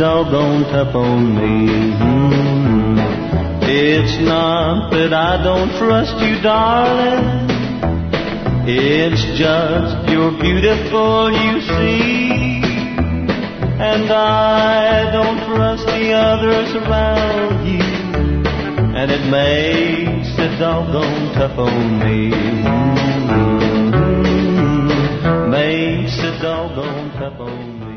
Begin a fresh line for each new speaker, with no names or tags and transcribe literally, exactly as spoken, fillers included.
doggone tough on me. Mm. It's not that I don't trust you, darling. It's just you're beautiful, you see. And I don't trust the others around you. And it makes it doggone tough on me. Mm-hmm. Makes it doggone tough on me.